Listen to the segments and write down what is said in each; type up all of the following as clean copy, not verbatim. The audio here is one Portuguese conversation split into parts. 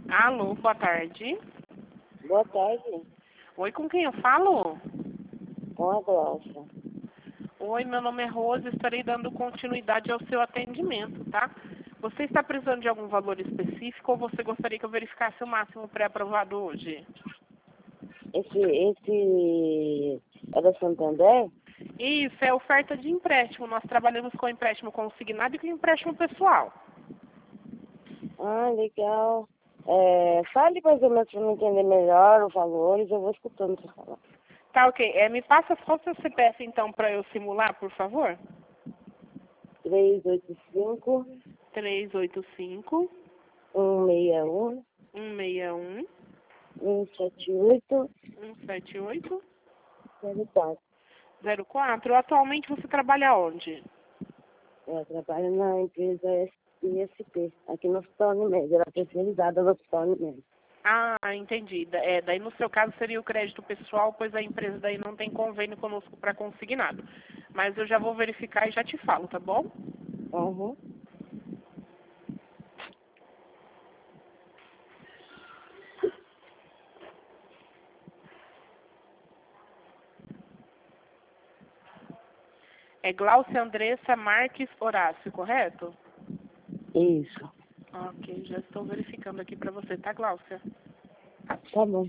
Alô, boa tarde. Boa tarde, Oi, com quem eu falo? com a Glaucia. Oi, meu nome é Rose, estarei dando continuidade ao seu atendimento, tá? Você está precisando de algum valor específico ou você gostaria que eu verificasse o máximo pré-aprovado hoje? Esse é da Santander? Isso, é oferta de empréstimo. Nós trabalhamos com empréstimo consignado e com empréstimo pessoal. Ah, legal. Fale mais ou menos para eu entender melhor os valores, eu vou escutando você falar. Tá, ok. Me passa só o seu CPF, então, para eu simular, por favor. 385 385 161 161 178 178 04. 04. Atualmente você trabalha onde? Eu trabalho na empresa ISP, aqui no Hospital Unimed. Ela é terceirizada no Hospital Unimed. Ah, entendi. Daí no seu caso seria o crédito pessoal, pois a empresa daí não tem convênio conosco para consignado. Mas eu já vou verificar e já te falo, tá bom? Uhum. É Glaucia Andressa Marques Horácio, correto? Isso. Ok, já estou verificando aqui para você, tá, Glaucia? Tá bom.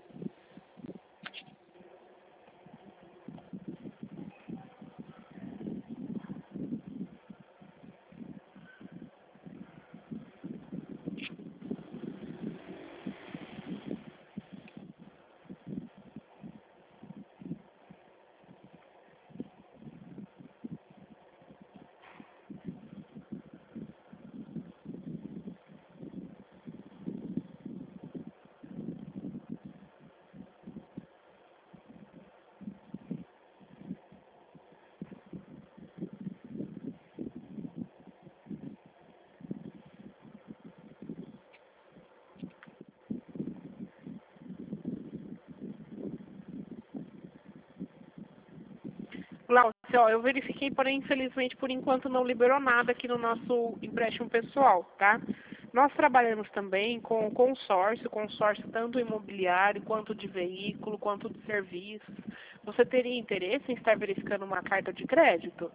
Glaucia, ó, eu verifiquei, porém, infelizmente, por enquanto não liberou nada aqui no nosso empréstimo pessoal, tá? Nós trabalhamos também com consórcio tanto imobiliário, quanto de veículo, quanto de serviços. Você teria interesse em estar verificando uma carta de crédito?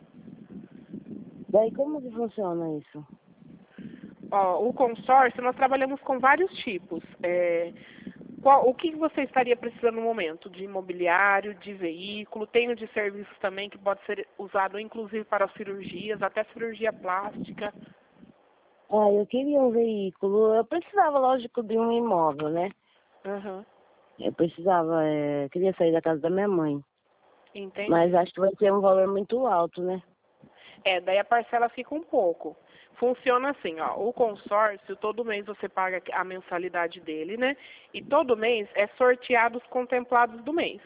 Daí como que funciona isso? Ó, o consórcio, nós trabalhamos com vários tipos. O que você estaria precisando no momento? De imobiliário, de veículo, tem o de serviços também, que pode ser usado inclusive para cirurgias, até cirurgia plástica. Ah, eu queria um veículo. Eu precisava, lógico, de um imóvel, né? Uhum. Eu precisava, queria sair da casa da minha mãe. Entendi. Mas acho que vai ser um valor muito alto, né? Daí a parcela fica um pouco. Funciona assim, ó, o consórcio, todo mês você paga a mensalidade dele, né? E todo mês é sorteado os contemplados do mês.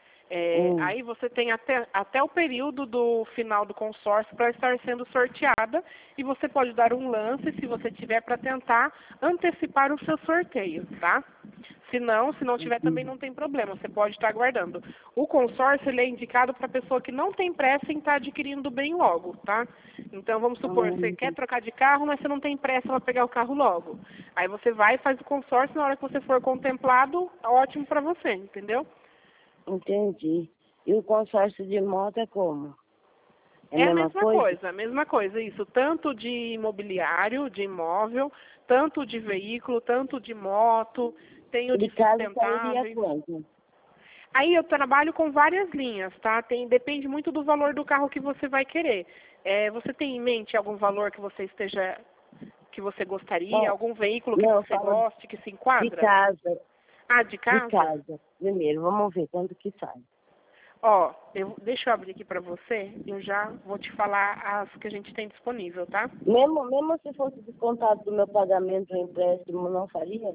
Aí você tem até o período do final do consórcio para estar sendo sorteada e você pode dar um lance, se você tiver, para tentar antecipar o seu sorteio, tá? Se não tiver também não tem problema, você pode estar aguardando. O consórcio ele é indicado para pessoa que não tem pressa em estar adquirindo bem logo, tá? Então vamos supor, você quer trocar de carro, mas você não tem pressa para pegar o carro logo. Aí você vai e faz o consórcio, na hora que você for contemplado, ótimo para você, entendeu? Entendi. E o consórcio de moto é como? É a mesma coisa, isso. Tanto de imobiliário, de imóvel, tanto de veículo, tanto de moto, tem o de De casa sairia sustentáveis. quanto? Aí eu trabalho com várias linhas, tá? Depende muito do valor do carro que você vai querer. Você tem em mente algum valor que você gostaria, Bom, algum veículo que não, você fala goste, que se de enquadra? casa. Ah, de De casa? casa. Primeiro, vamos ver quanto que sai. Ó, deixa eu abrir aqui pra você, eu já vou te falar as que a gente tem disponível, tá? Mesmo se fosse descontado do meu pagamento o empréstimo, não faria?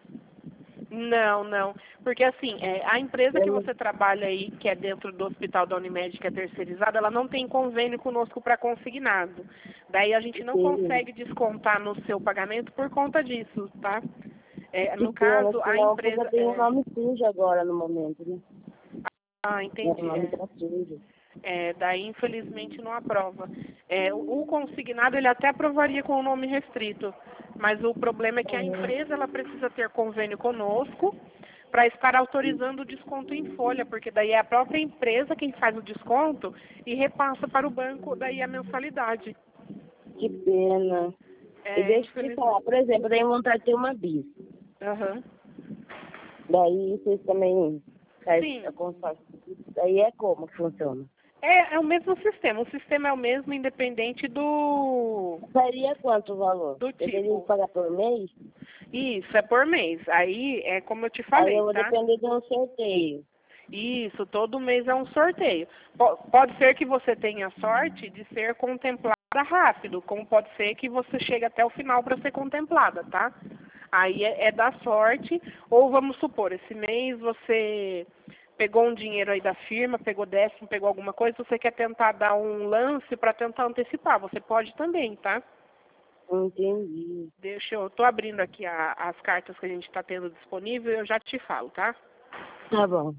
Não. Porque assim, a empresa que Eu você trabalha aí, que é dentro do hospital da Unimed, que é terceirizada, ela não tem convênio conosco para consignado. Daí a gente não não. consegue descontar no seu pagamento por conta disso, tá? Que No pena, caso, a senão porque empresa. eu tenho um nome sujo agora no momento, né? Ah, Meu entendi. nome tá sujo. Daí, infelizmente, não aprova. O consignado, ele até aprovaria com o nome restrito, mas o problema é que a empresa ela precisa ter convênio conosco para estar autorizando o desconto em folha, porque daí é a própria empresa quem faz o desconto e repassa para o banco daí a mensalidade. Que pena. E deixa eu te falar, por exemplo, eu tenho vontade de ter uma bis. Aham. Daí vocês também Sim. fazem a consórcio. Daí é como que funciona? É o mesmo sistema. O sistema é o mesmo, independente Daria quanto o valor? do Eu teria tipo. que pagar por mês? Isso, é por mês. Aí é como eu te Aí falei, eu vou tá? depender de um sorteio. Isso, todo mês é um sorteio. Pode ser que você tenha sorte de ser contemplada rápido, como pode ser que você chegue até o final para ser contemplada, tá? Aí é da sorte, ou vamos supor, esse mês você pegou um dinheiro aí da firma, pegou décimo, pegou alguma coisa, você quer tentar dar um lance para tentar antecipar, você pode também, tá? Entendi. Eu tô abrindo aqui as cartas que a gente está tendo disponível e eu já te falo, tá? Tá bom.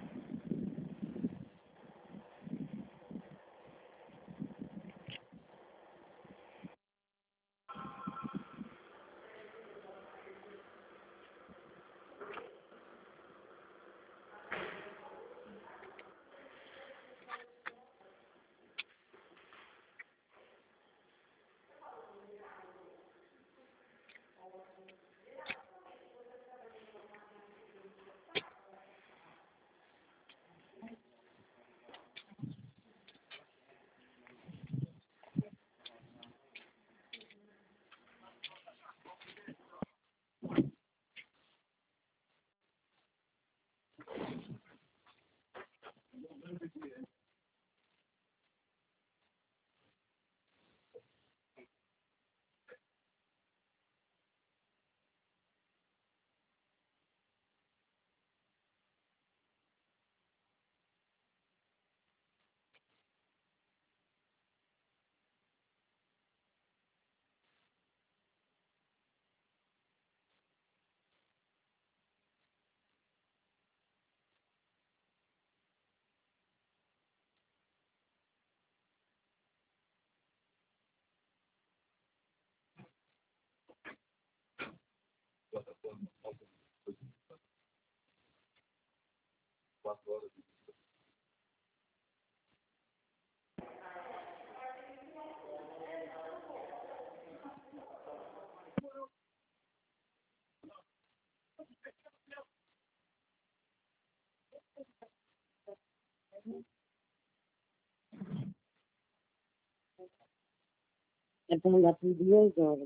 É pra andar por 2 horas.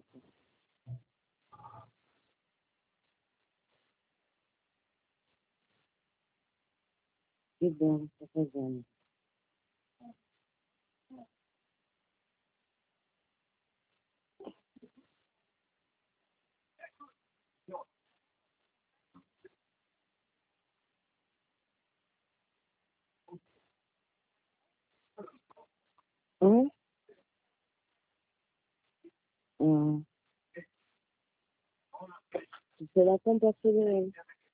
Que bom que tá fazendo. Hum? Hum. Será que eu posso fazer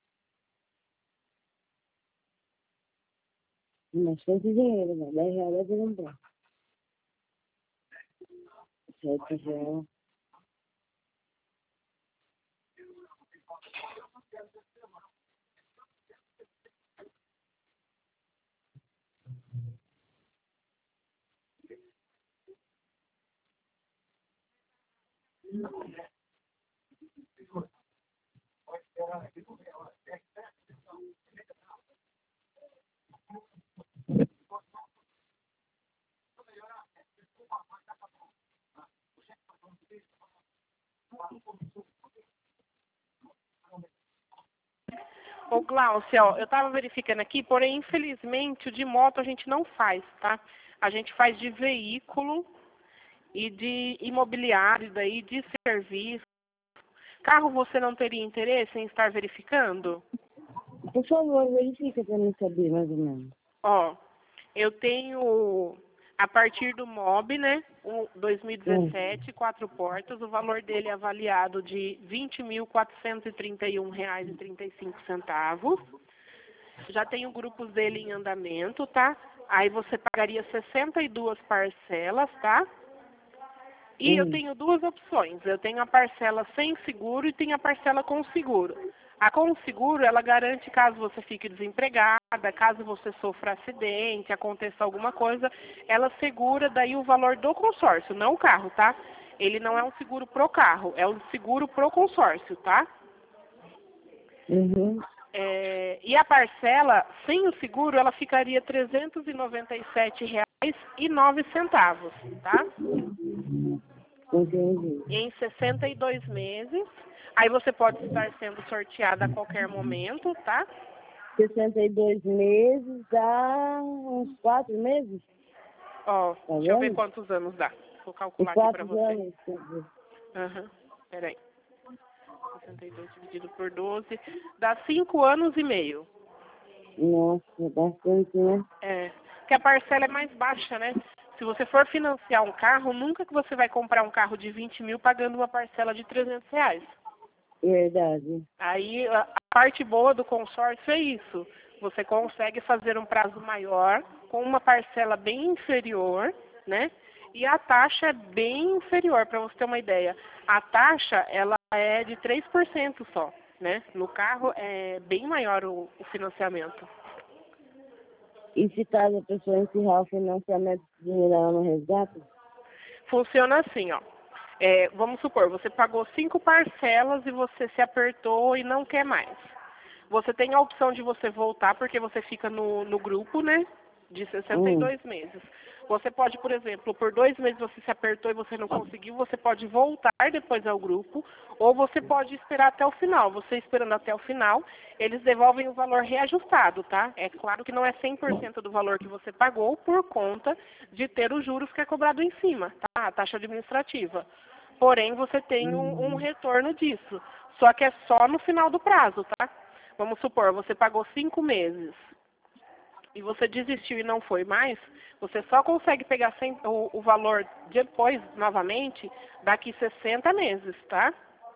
bastante dinheiro, né? 10 reais eu vou comprar. 7 reais. Ô, Glaucia, ó, eu estava verificando aqui, porém, infelizmente, o de moto a gente não faz, tá? A gente faz de veículo e de imobiliário, daí de serviço. Carro você não teria interesse em estar verificando? Por favor, verifica pra mim saber mais ou menos. Ó, eu tenho a partir do MOB, né? 2017, 4 portas, o valor dele é avaliado de R$ 20.431,35. Já tenho grupos dele em andamento, tá? Aí você pagaria 62 parcelas, tá? E eu tenho duas opções. Eu tenho a parcela sem seguro e tenho a parcela com seguro. A com seguro, ela garante caso você fique desempregada, caso você sofra acidente, aconteça alguma coisa, ela segura daí o valor do consórcio, não o carro, tá? Ele não é um seguro pro carro, é um seguro pro consórcio, tá? Uhum. E a parcela sem o seguro, ela ficaria R$ 397,09, tá? Entendi. Em 62 meses. Aí você pode estar sendo sorteada a qualquer momento, tá? 62 meses dá uns 4 meses, Ó, tá deixa eu ver vendo? quantos anos dá. Vou E calcular aqui pra 4 você. anos, quer dizer. Aham, peraí. 62 dividido por 12 dá 5 anos e meio. Nossa, bastante, né? Que a parcela é mais baixa, né? Se você for financiar um carro, nunca que você vai comprar um carro de 20 mil pagando uma parcela de R$ 300. Verdade. Aí a parte boa do consórcio é isso. Você consegue fazer um prazo maior, com uma parcela bem inferior, né? E a taxa é bem inferior, para você ter uma ideia. A taxa, ela é de 3% só, né? No carro é bem maior o financiamento. E se caso a pessoa encerrar o financiamento, esse dinheiro ela não resgata? Funciona assim, ó. Vamos supor, você pagou 5 parcelas e você se apertou e não quer mais. Você tem a opção de você voltar, porque você fica no grupo, né? De 62 meses. Você pode, por exemplo, por 2 meses você se apertou e você não conseguiu, você pode voltar depois ao grupo, ou você pode esperar até o final. Você esperando até o final, eles devolvem o valor reajustado, tá? É claro que não é 100% do valor que você pagou por conta de ter os juros que é cobrado em cima, tá? A taxa administrativa. Porém, você tem um retorno disso. Só que é só no final do prazo, tá? Vamos supor, você pagou 5 meses e você desistiu e não foi mais, você só consegue pegar o valor depois, novamente, daqui 60 meses, tá?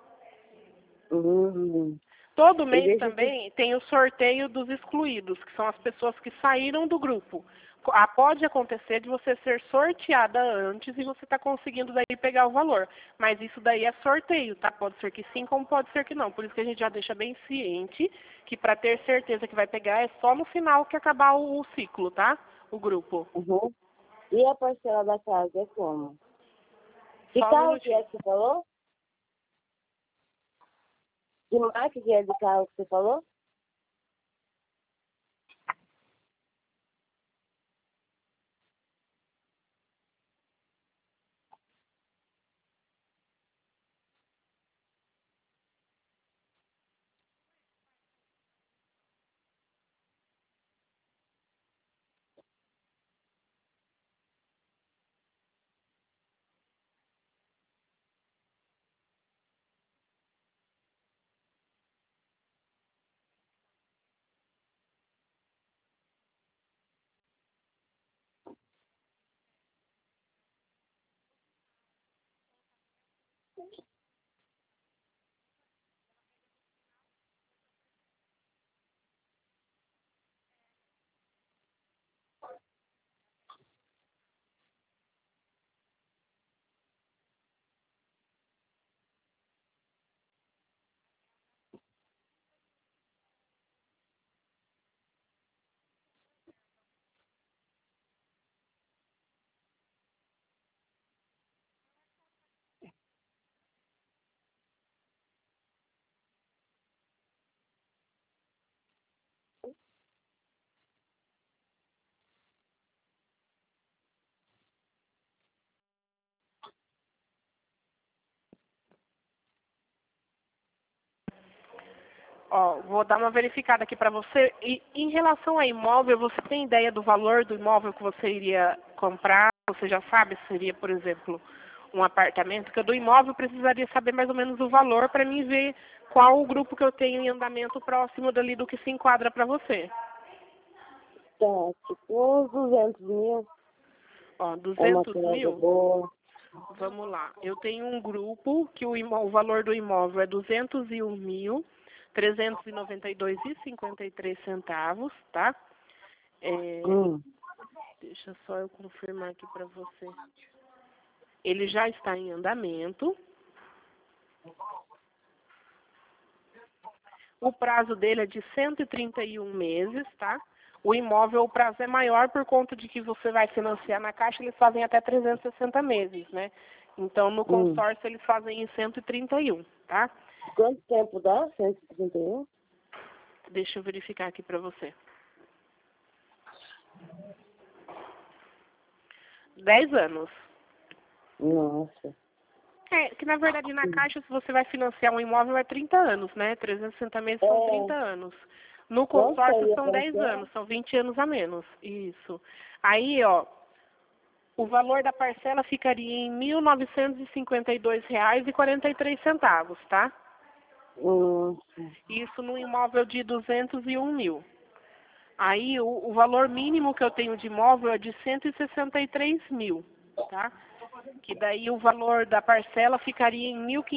Todo E mês deixa eu... também tem o sorteio dos excluídos, que são as pessoas que saíram do grupo. Pode acontecer de você ser sorteada antes e você está conseguindo daí pegar o valor. Mas isso daí é sorteio, tá? Pode ser que sim, como pode ser que não. Por isso que a gente já deixa bem ciente que para ter certeza que vai pegar é só no final que acabar o ciclo, tá? O grupo. Uhum. E a parcela da casa é como? Que Só um carro que é minutinho. que você falou? Que marca que é do carro que você falou? Ó, vou dar uma verificada aqui para você. E em relação a imóvel, você tem ideia do valor do imóvel que você iria comprar? Você já sabe se seria, por exemplo, um apartamento? Porque do imóvel eu precisaria saber mais ou menos o valor para mim ver qual o grupo que eu tenho em andamento próximo dali do que se enquadra para você. Tá, tipo uns 200 mil. Ó, É uma 200 casa mil? boa. Vamos lá. Eu tenho um grupo que o valor do imóvel é 201.392,53 centavos, tá? É, Hum. Deixa só eu confirmar aqui para você. Ele já está em andamento. O prazo dele é de 131 meses, tá? O imóvel, o prazo é maior por conta de que você vai financiar na Caixa, eles fazem até 360 meses, né? Então, no consórcio, eles fazem em 131, tá? Quanto tempo dá? 131? Deixa eu verificar aqui para você. 10 anos. Nossa. Que na verdade na Caixa, se você vai financiar um imóvel, é 30 anos, né? 360 meses são 30 anos. No consórcio são 10 anos, são 20 anos a menos. Isso. Aí, ó, o valor da parcela ficaria em R$ 1.952,43, tá? Isso no imóvel de 201 mil. Aí o valor mínimo que eu tenho de imóvel é de 163 mil, tá? Que daí o valor da parcela ficaria em R$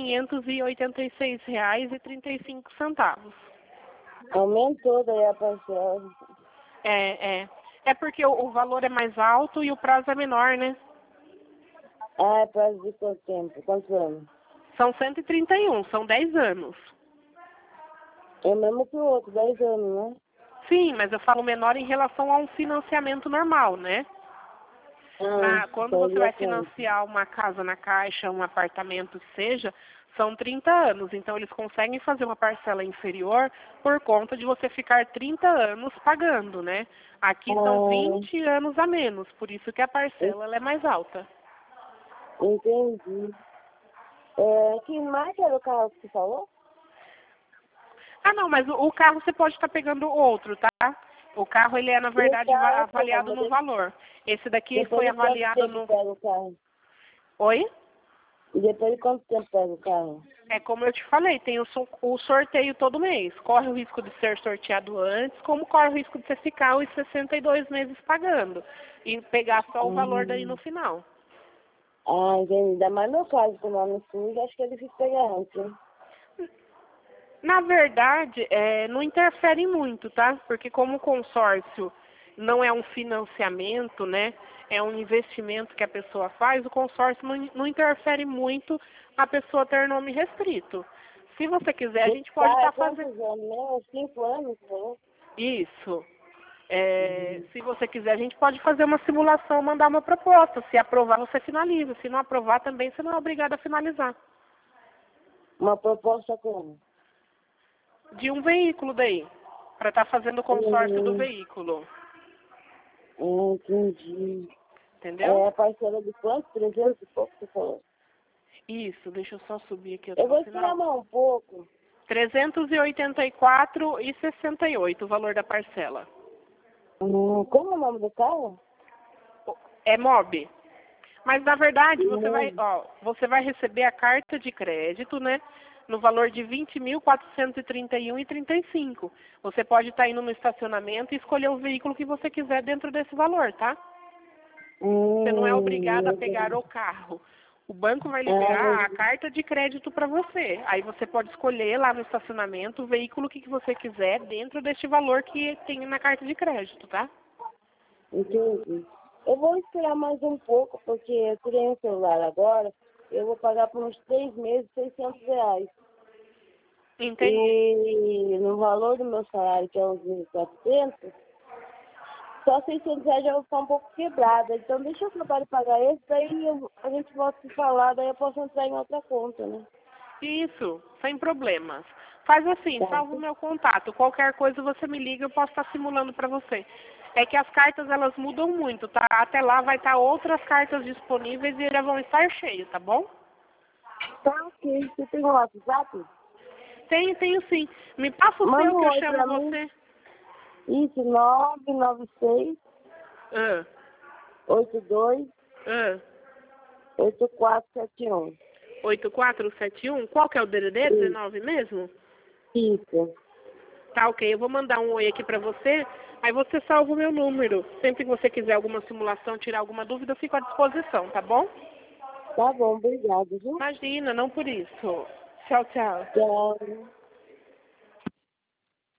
1.586,35. Aumentou daí a parcela. É porque o valor é mais alto e o prazo é menor, né? Ah, é prazo de quanto tempo? Quantos anos? São 131, são 10 anos. É o mesmo que o outro, 10 anos, né? Sim, mas eu falo menor em relação a um financiamento normal, né? Quando você vai financiar uma casa na Caixa, um apartamento que seja, são 30 anos. Então, eles conseguem fazer uma parcela inferior por conta de você ficar 30 anos pagando, né? Aqui são 20 anos a menos, por isso que a parcela ela é mais alta. Entendi. Que marca era o carro que você falou? Não, mas o carro você pode estar pegando outro, tá? O carro, ele é, na verdade, avaliado no valor. Esse daqui foi avaliado no... Pega o carro? Oi? E depois de quanto tempo pega o carro? É como eu te falei, tem o sorteio todo mês. Corre o risco de ser sorteado antes, como corre o risco de você ficar os 62 meses pagando. E pegar só o valor daí no final. Entendi. Ainda mais no caso, com o nome sujo, acho que é difícil pegar antes, né? Na verdade, não interfere muito, tá? Porque como o consórcio não é um financiamento, né? É um investimento que a pessoa faz, o consórcio não interfere muito a pessoa ter nome restrito. Se você quiser, a gente pode estar fazendo... Quantos anos, né? 5 anos, né? Isso. Se você quiser, a gente pode fazer uma simulação, mandar uma proposta. Se aprovar, você finaliza. Se não aprovar, também você não é obrigado a finalizar. Uma proposta como? De um veículo daí, para estar fazendo o consórcio do veículo. Entendi. Entendeu? A parcela de quanto? 300 e pouco, você falou? Isso, deixa eu só subir aqui. Eu vou esperar mais um pouco. 384,68 o valor da parcela. Como é o nome do carro? É MOB. Mas, na verdade, você vai receber a carta de crédito, né? No valor de R$ 20.431,35. Você pode estar indo no estacionamento e escolher o veículo que você quiser dentro desse valor, tá? Você não é obrigado a pegar o carro. O banco vai liberar a carta de crédito para você. Aí você pode escolher lá no estacionamento o veículo que você quiser dentro deste valor que tem na carta de crédito, tá? Entendi. Eu vou esperar mais um pouco, porque eu tirei um celular agora. Eu vou pagar por uns 3 meses R$600. Entendi. E no valor do meu salário, que é uns 1.400, só R$600 já vou ficar um pouco quebrada. Então deixa eu acabar de pagar esse, daí a gente volta a se falar, daí eu posso entrar em outra conta, né? Isso, sem problemas. Faz assim, salva o meu contato. Qualquer coisa você me liga, eu posso estar simulando para você. É que as cartas, elas mudam muito, tá? Até lá vai estar outras cartas disponíveis e já vão estar cheias, tá bom? Tá, ok. Você tem um WhatsApp? Tenho sim. Me passa o seu que eu chamo você. Isso, 996 82 8471. 8471? Qual que é o DDD? 19 mesmo? Isso. Tá, ok. Eu vou mandar um oi aqui pra você. Aí você salva o meu número. Sempre que você quiser alguma simulação, tirar alguma dúvida, eu fico à disposição, tá bom? Tá bom, obrigado, viu? Imagina, não por isso. Tchau, tchau. Tchau.